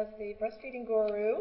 as the breastfeeding guru.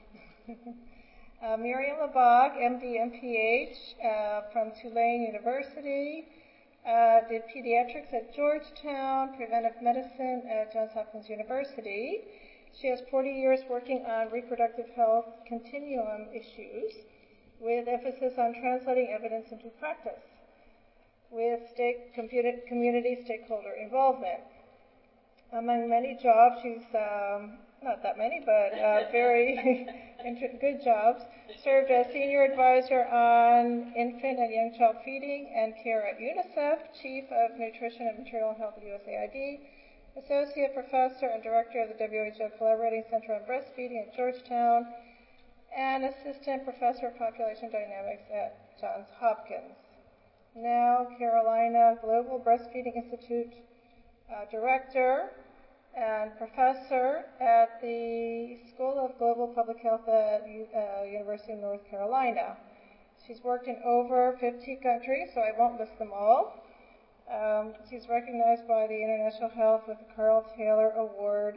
Miriam Labag, MD, MPH, from Tulane University, did pediatrics at Georgetown, preventive medicine at Johns Hopkins University. She has 40 years working on reproductive health continuum issues with emphasis on translating evidence into practice with community stakeholder involvement. Among many jobs, she's, not that many, but very good jobs, served as senior advisor on infant and young child feeding and care at UNICEF, chief of nutrition and maternal health at USAID, associate professor and director of the WHO Collaborating Center on Breastfeeding at Georgetown, and assistant professor of population dynamics at Johns Hopkins. Now, Carolina Global Breastfeeding Institute director and professor at the School of Global Public Health at University of North Carolina. She's worked in over 50 countries, so I won't list them all. She's recognized by the International Health with the Carl Taylor Award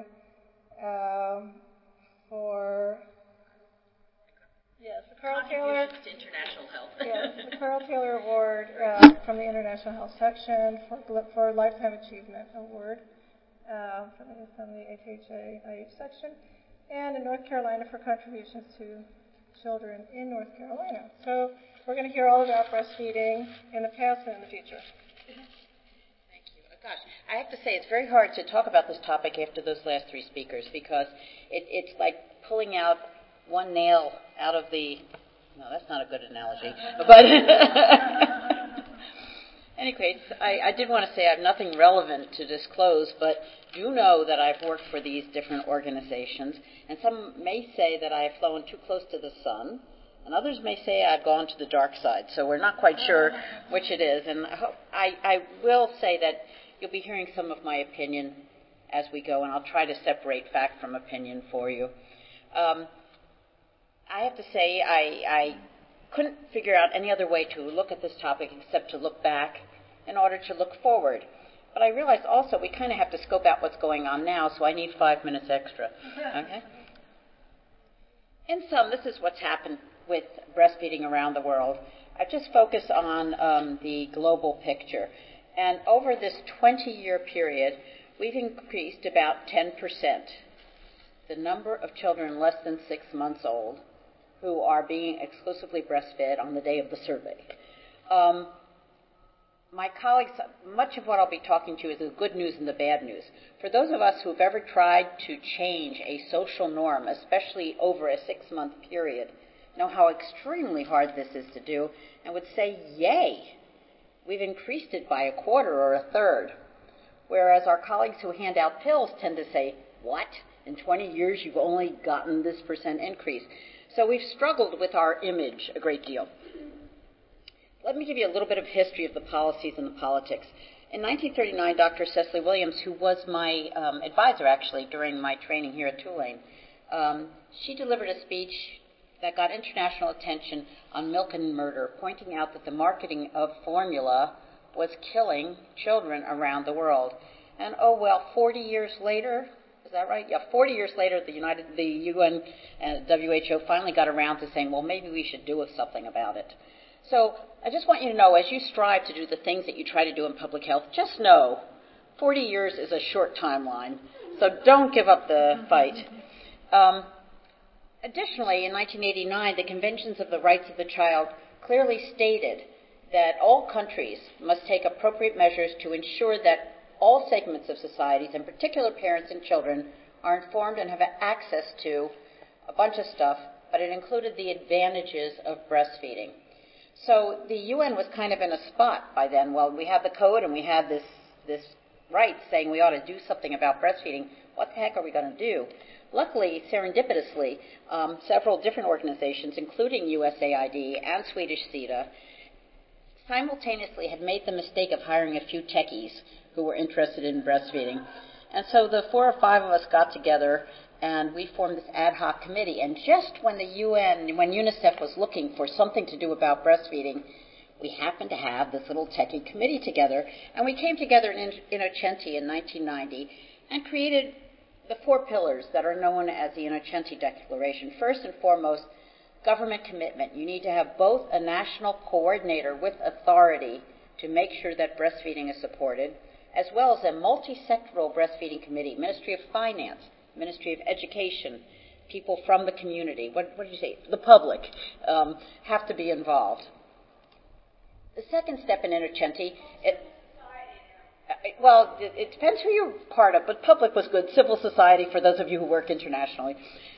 for... Yes, the Carl Taylor International Health. Yes, the Carl Taylor Award from the International Health section for Lifetime Achievement Award from the HHA section, and in North Carolina for contributions to children in North Carolina. So we're going to hear all about breastfeeding in the past and in the future. Thank you. Gosh, I have to say it's very hard to talk about this topic after those last three speakers because it's like pulling out one nail out of the... No, that's not a good analogy. But anyways, I did want to say I have nothing relevant to disclose, but do know that I've worked for these different organizations, and some may say that I have flown too close to the sun, and others may say I've gone to the dark side, so we're not quite sure which it is. And I will say that you'll be hearing some of my opinion as we go, and I'll try to separate fact from opinion for you. I have to say I couldn't figure out any other way to look at this topic except to look back in order to look forward. But I realized also we kind of have to scope out what's going on now, so I need 5 minutes extra. Okay? In sum, this is what's happened with breastfeeding around the world. I just focus on the global picture. And over this 20-year period, we've increased about 10% the number of children less than 6 months old who are being exclusively breastfed on the day of the survey. My colleagues, much of what I'll be talking to is the good news and the bad news. For those of us who have ever tried to change a social norm, especially over a 6-month period, know how extremely hard this is to do and would say, yay, we've increased it by a quarter or a third. Whereas our colleagues who hand out pills tend to say, what? In 20 years you've only gotten this % increase. So we've struggled with our image a great deal. Let me give you a little bit of history of the policies and the politics. In 1939, Dr. Cecily Williams, who was my advisor actually during my training here at Tulane, she delivered a speech that got international attention on milk and murder, pointing out that the marketing of formula was killing children around the world. And 40 years later, is that right? Yeah, 40 years later, the UN and WHO finally got around to saying, well, maybe we should do something about it. So I just want you to know, as you strive to do the things that you try to do in public health, just know 40 years is a short timeline, so don't give up the fight. Additionally, in 1989, the Conventions of the Rights of the Child clearly stated that all countries must take appropriate measures to ensure that all segments of societies, in particular parents and children, are informed and have access to a bunch of stuff, but it included the advantages of breastfeeding. So the UN was kind of in a spot by then. Well, we had the code and we had this right saying we ought to do something about breastfeeding. What the heck are we going to do? Luckily, serendipitously, several different organizations, including USAID and Swedish SIDA, simultaneously had made the mistake of hiring a few techies who were interested in breastfeeding. And so the 4 or 5 of us got together and we formed this ad hoc committee. And just when when UNICEF was looking for something to do about breastfeeding, we happened to have this little techie committee together. And we came together in Innocenti in 1990 and created the 4 pillars that are known as the Innocenti Declaration. First and foremost, government commitment. You need to have both a national coordinator with authority to make sure that breastfeeding is supported, as well as a multi-sectoral breastfeeding committee, Ministry of Finance, Ministry of Education, people from the community, what did you say, the public, have to be involved. The second step in Innocenti, it depends who you're part of, but public was good. Civil society, for those of you who work internationally.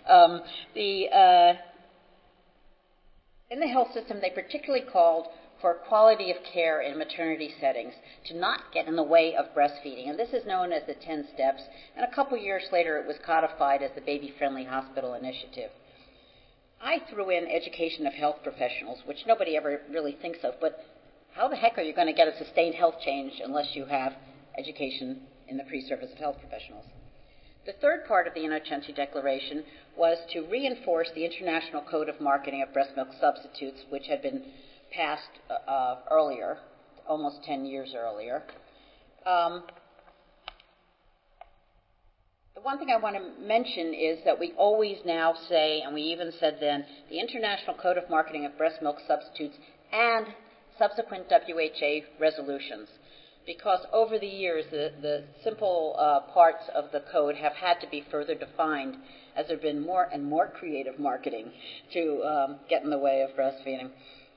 In the health system, they particularly called for quality of care in maternity settings to not get in the way of breastfeeding. And this is known as the 10 steps. And a couple years later, it was codified as the Baby Friendly Hospital Initiative. I threw in education of health professionals, which nobody ever really thinks of, but how the heck are you going to get a sustained health change unless you have education in the pre-service of health professionals? The third part of the Innocenti Declaration was to reinforce the International Code of Marketing of Breast Milk Substitutes, which had been passed earlier, almost 10 years earlier. The one thing I want to mention is that we always now say, and we even said then, the International Code of Marketing of Breast Milk Substitutes and subsequent WHA resolutions, because over the years the simple parts of the code have had to be further defined as there have been more and more creative marketing to get in the way of breastfeeding.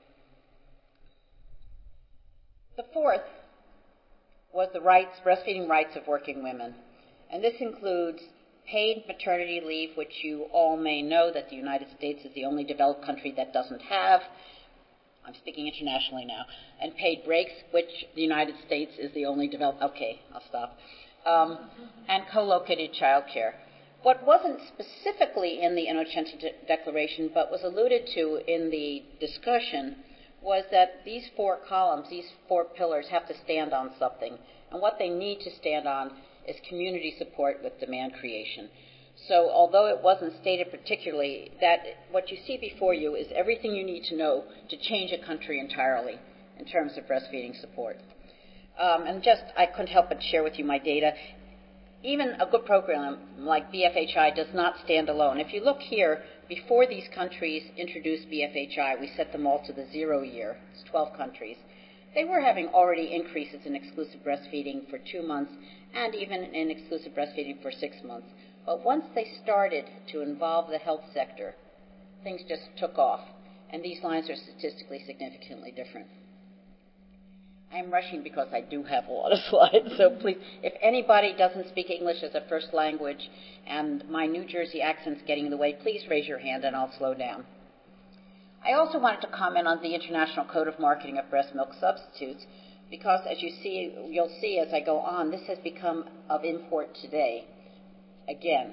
The fourth was the breastfeeding rights of working women, and this includes paid maternity leave, which you all may know that the United States is the only developed country that doesn't have. I'm speaking internationally now. And paid breaks, which the United States is the only developed... Okay, I'll stop. And co-located childcare. What wasn't specifically in the Innocenti Declaration, but was alluded to in the discussion, was that these 4 columns, these 4 pillars, have to stand on something. And what they need to stand on is community support with demand creation. So although it wasn't stated particularly, that what you see before you is everything you need to know to change a country entirely in terms of breastfeeding support. I couldn't help but share with you my data. Even a good program like BFHI does not stand alone. If you look here, before these countries introduced BFHI, we set them all to the 0 year. It's 12 countries. They were having already increases in exclusive breastfeeding for 2 months and even in exclusive breastfeeding for 6 months. But once they started to involve the health sector, things just took off, and these lines are statistically significantly different. I'm rushing because I do have a lot of slides, so please, if anybody doesn't speak English as a first language and my New Jersey accent's getting in the way, please raise your hand and I'll slow down. I also wanted to comment on the International Code of Marketing of Breast Milk Substitutes because, as you'll see as I go on, this has become of import today. Again.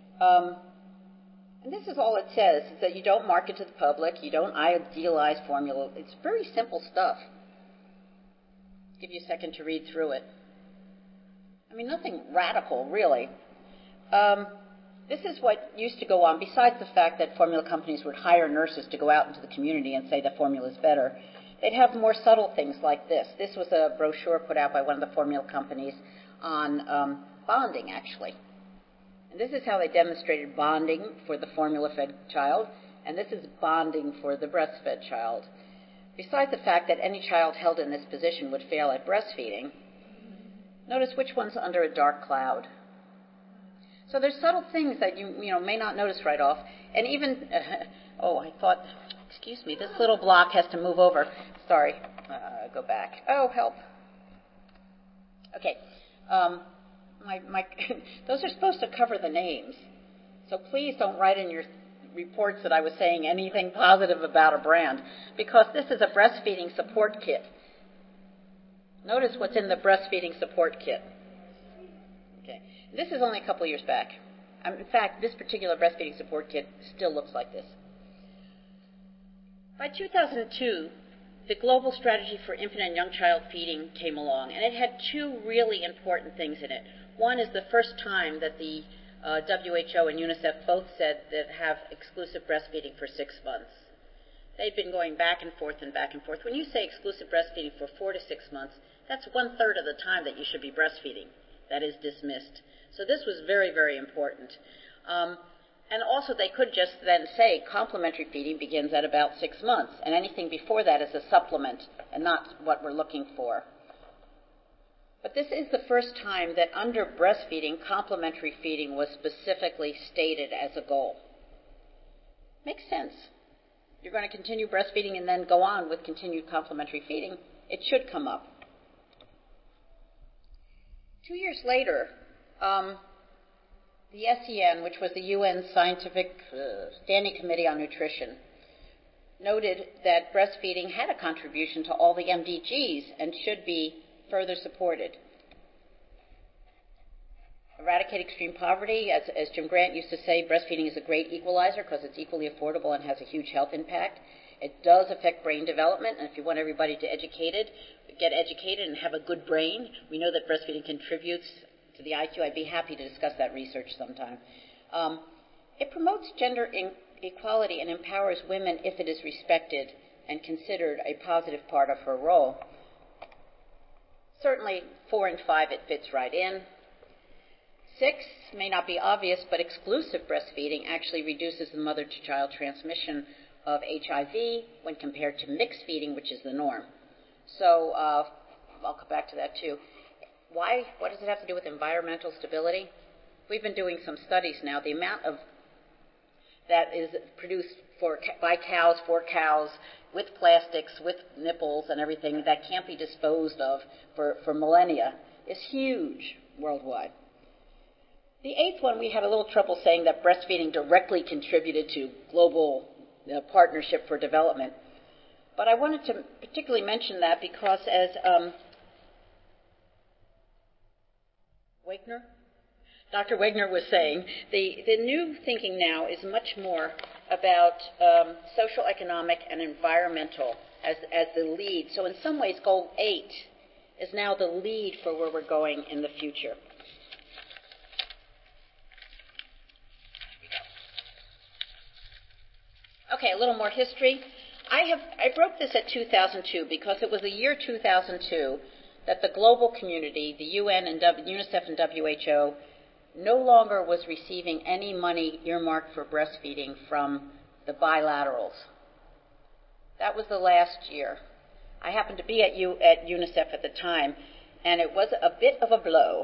And this is all it says, is that you don't market to the public, you don't idealize formula. It's very simple stuff. I'll give you a second to read through it. I mean, nothing radical, really. This is what used to go on, besides the fact that formula companies would hire nurses to go out into the community and say the formula is better. They'd have more subtle things like this. This was a brochure put out by one of the formula companies on bonding, actually. And this is how they demonstrated bonding for the formula-fed child, and this is bonding for the breastfed child. Besides the fact that any child held in this position would fail at breastfeeding, notice which one's under a dark cloud. So there's subtle things that you may not notice right off. And even, excuse me, this little block has to move over. Sorry, go back. Oh, help. Okay. Those are supposed to cover the names. So please don't write in your reports that I was saying anything positive about a brand, because this is a breastfeeding support kit. Notice what's in the breastfeeding support kit. Okay. This is only a couple years back. In fact, this particular breastfeeding support kit still looks like this. By 2002, the Global Strategy for Infant and Young Child Feeding came along, and it had 2 really important things in it. One is the first time that the WHO and UNICEF both said that have exclusive breastfeeding for 6 months. They've been going back and forth and back and forth. When you say exclusive breastfeeding for 4 to 6 months, that's 1/3 of the time that you should be breastfeeding. That is dismissed. So this was very, very important. And also they could just then say complementary feeding begins at about 6 months, and anything before that is a supplement and not what we're looking for. But this is the first time that under breastfeeding, complementary feeding was specifically stated as a goal. Makes sense. You're going to continue breastfeeding and then go on with continued complementary feeding. It should come up. 2 years later, the SEN, which was the UN Scientific Standing Committee on Nutrition, noted that breastfeeding had a contribution to all the MDGs and should be further supported. Eradicate extreme poverty. As Jim Grant used to say, breastfeeding is a great equalizer because it's equally affordable and has a huge health impact. It does affect brain development, and if you want everybody to get educated and have a good brain, we know that breastfeeding contributes to the IQ. I'd be happy to discuss that research sometime. It promotes gender equality and empowers women if it is respected and considered a positive part of her role. Certainly 4 and 5, it fits right in. 6 may not be obvious, but exclusive breastfeeding actually reduces the mother-to-child transmission of HIV when compared to mixed feeding, which is the norm. So I'll come back to that too. Why? What does it have to do with environmental stability? We've been doing some studies now. The amount of that is produced by cows, for cows, with plastics, with nipples and everything that can't be disposed of for millennia is huge worldwide. The 8th one, we had a little trouble saying that breastfeeding directly contributed to global partnership for development. But I wanted to particularly mention that because as Dr. Wegner was saying, the new thinking now is much more about social, economic, and environmental as the lead. So in some ways, Goal 8 is now the lead for where we're going in the future. Okay, a little more history. I broke this at 2002 because it was the year 2002 that the global community, the UN and UNICEF and WHO, no longer was receiving any money earmarked for breastfeeding from the bilaterals. That was the last year. I happened to be at UNICEF at the time, and it was a bit of a blow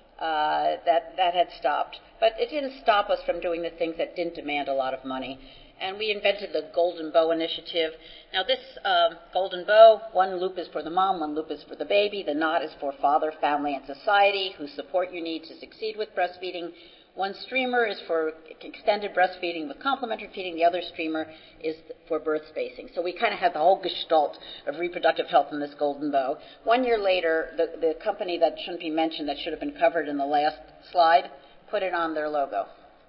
that had stopped. But it didn't stop us from doing the things that didn't demand a lot of money. And we invented the Golden Bow Initiative. Now this Golden Bow, one loop is for the mom, one loop is for the baby. The knot is for father, family, and society, whose support you need to succeed with breastfeeding. One streamer is for extended breastfeeding with complementary feeding. The other streamer is for birth spacing. So we kind of had the whole gestalt of reproductive health in this Golden Bow. 1 year later, the company that shouldn't be mentioned, that should have been covered in the last slide, put it on their logo.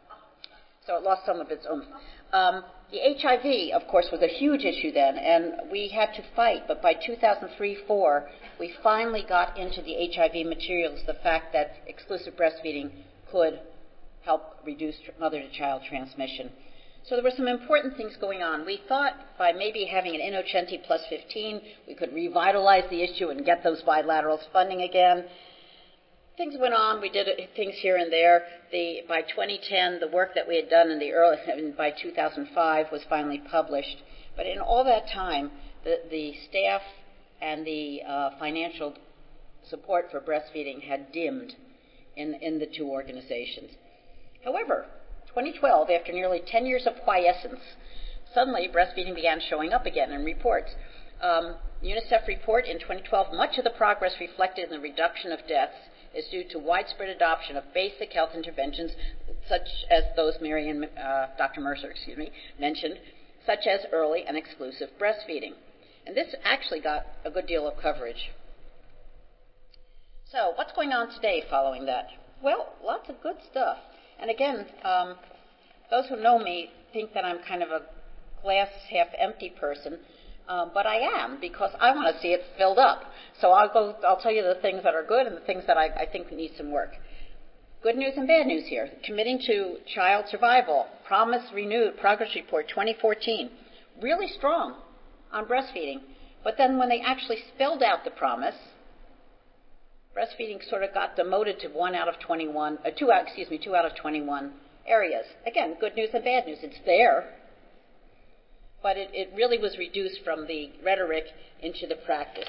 So it lost some of its oomph. The HIV, of course, was a huge issue then, and we had to fight. But by 2003-04, we finally got into the HIV materials the fact that exclusive breastfeeding could help reduce mother-to-child transmission. So there were some important things going on. We thought by maybe having an Innocenti plus 15, we could revitalize the issue and get those bilaterals funding again. Things went on. We did things here and there. By 2010, the work that we had done by 2005 was finally published. But in all that time, the staff and the financial support for breastfeeding had dimmed in the two organizations. However, 2012, after nearly 10 years of quiescence, suddenly breastfeeding began showing up again in reports. UNICEF report in 2012, much of the progress reflected in the reduction of deaths is due to widespread adoption of basic health interventions, such as those Dr. Mercer mentioned, such as early and exclusive breastfeeding. And this actually got a good deal of coverage. So what's going on today following that? Well, lots of good stuff. And again, those who know me think that I'm kind of a glass half empty person. But I am, because I want to see it filled up. So I'll tell you the things that are good and the things that I think need some work. Good news and bad news here. Committing to child survival, promise renewed, progress report 2014. Really strong on breastfeeding. But then when they actually spelled out the promise, breastfeeding sort of got demoted to 2 out of 21 areas. Again, good news and bad news. It's there, but it really was reduced from the rhetoric into the practice.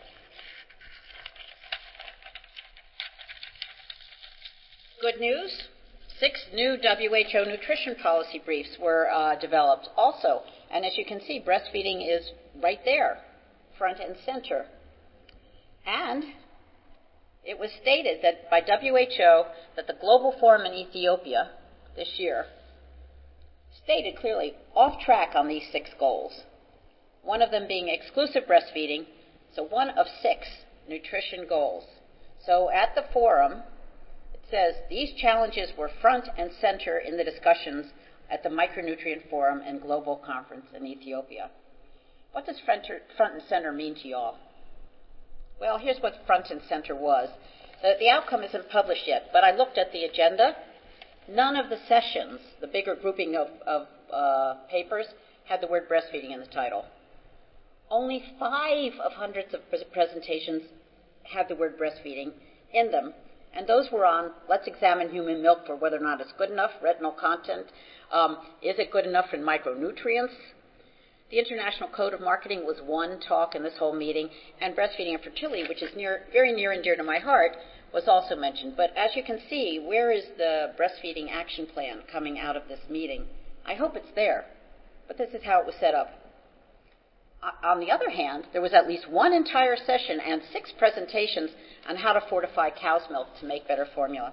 Good news, 6 new WHO nutrition policy briefs were developed also. And as you can see, breastfeeding is right there, front and center. And it was stated that by WHO that the Global Forum in Ethiopia this year stated clearly off track on these 6 goals, one of them being exclusive breastfeeding, so 1 of 6 nutrition goals. So at the forum, it says these challenges were front and center in the discussions at the Micronutrient Forum and Global Conference in Ethiopia. What does front and center mean to y'all? Well, here's what front and center was. The outcome isn't published yet, but I looked at the agenda. None of the sessions, the bigger grouping of papers, had the word breastfeeding in the title. Only 5 of hundreds of presentations had the word breastfeeding in them, and those were on let's examine human milk for whether or not it's good enough, retinol content, is it good enough in micronutrients. The International Code of Marketing was one talk in this whole meeting, and breastfeeding and fertility, which is very near and dear to my heart, was also mentioned. But as you can see, where is the breastfeeding action plan coming out of this meeting? I hope it's there, but this is how it was set up. On the other hand, there was at least 1 entire session and 6 presentations on how to fortify cow's milk to make better formula.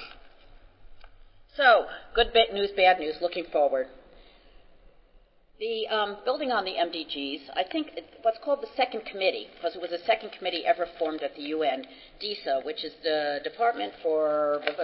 So, good news, bad news, looking forward. The building on the MDGs, I think what's called the second committee, because it was the second committee ever formed at the UN, DISA, which is the Department for, I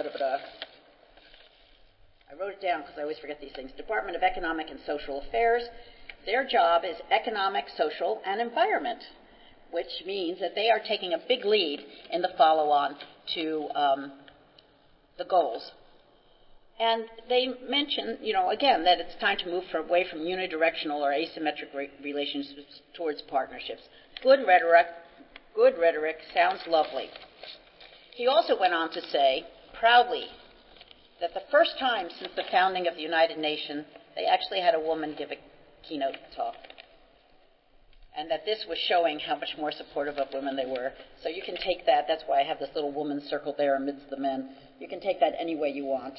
wrote it down because I always forget these things, Department of Economic and Social Affairs. Their job is economic, social, and environment, which means that they are taking a big lead in the follow-on to the goals. And they mention, again, that it's time to move away from unidirectional or asymmetric relationships towards partnerships. Good rhetoric sounds lovely. He also went on to say, proudly, that the first time since the founding of the United Nations, they actually had a woman give a keynote talk. And that this was showing how much more supportive of women they were. So you can take that. That's why I have this little woman circled there amidst the men. You can take that any way you want.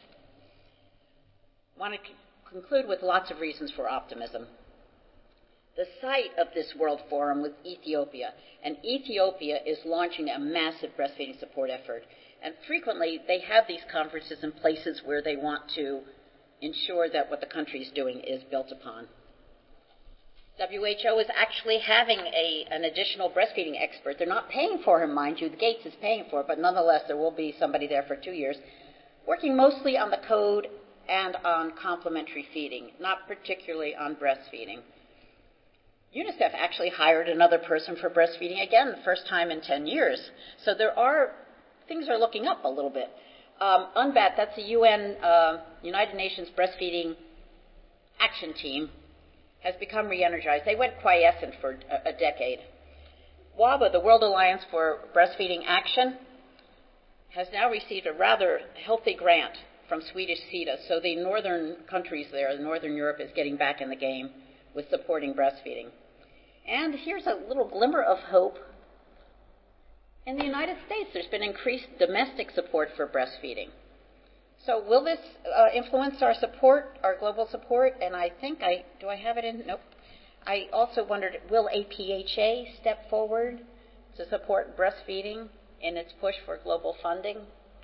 I want to conclude with lots of reasons for optimism. The site of this World Forum was Ethiopia, and Ethiopia is launching a massive breastfeeding support effort. And frequently, they have these conferences in places where they want to ensure that what the country is doing is built upon. WHO is actually having an additional breastfeeding expert. They're not paying for him, mind you. The Gates is paying for it, but nonetheless, there will be somebody there for 2 years, working mostly on the code and on complementary feeding, not particularly on breastfeeding. UNICEF actually hired another person for breastfeeding, again, the first time in 10 years. So things are looking up a little bit. UNBAT, that's the UN, United Nations Breastfeeding Action Team, has become re-energized. They went quiescent for a decade. WABA, the World Alliance for Breastfeeding Action, has now received a rather healthy grant from Swedish SIDA. So the northern countries there, Northern Europe, is getting back in the game with supporting breastfeeding. And here's a little glimmer of hope. In the United States, there's been increased domestic support for breastfeeding. So will this influence our support, our global support? And I think do I have it in? Nope. I also wondered, will APHA step forward to support breastfeeding in its push for global funding?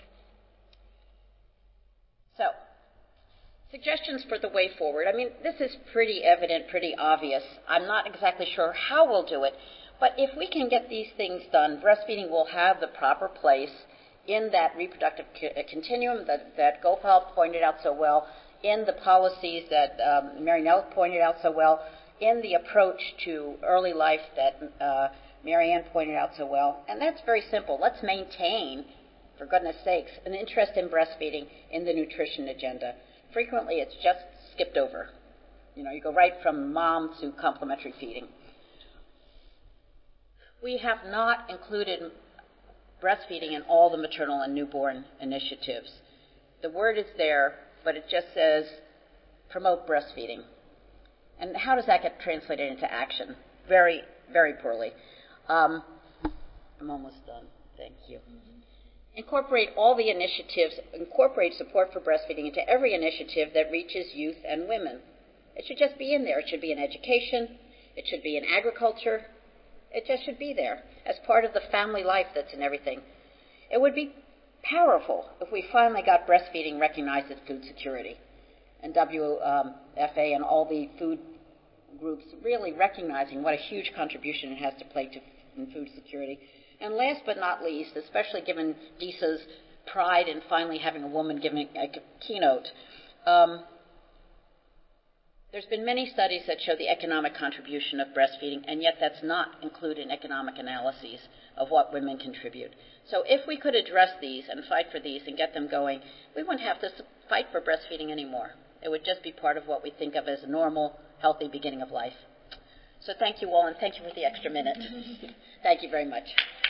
So, suggestions for the way forward. I mean, this is pretty evident, pretty obvious. I'm not exactly sure how we'll do it, but if we can get these things done, breastfeeding will have the proper place in that reproductive continuum that Gopal pointed out so well, in the policies that Mary Nell pointed out so well, in the approach to early life that Marianne pointed out so well. And that's very simple. Let's maintain, for goodness sakes, an interest in breastfeeding in the nutrition agenda. Frequently, it's just skipped over. You go right from mom to complementary feeding. We have not included breastfeeding and all the maternal and newborn initiatives. The word is there, but it just says promote breastfeeding. And how does that get translated into action? Very, very poorly. I'm almost done. Thank you. Incorporate all the initiatives, incorporate support for breastfeeding into every initiative that reaches youth and women. It should just be in there. It should be in education. It should be in agriculture. It just should be there as part of the family life that's in everything. It would be powerful if we finally got breastfeeding recognized as food security. And WFA and all the food groups really recognizing what a huge contribution it has to play in food security. And last but not least, especially given DISA's pride in finally having a woman giving a keynote, there's been many studies that show the economic contribution of breastfeeding, and yet that's not included in economic analyses of what women contribute. So if we could address these and fight for these and get them going, we wouldn't have to fight for breastfeeding anymore. It would just be part of what we think of as a normal, healthy beginning of life. So thank you all, and thank you for the extra minute. Thank you very much.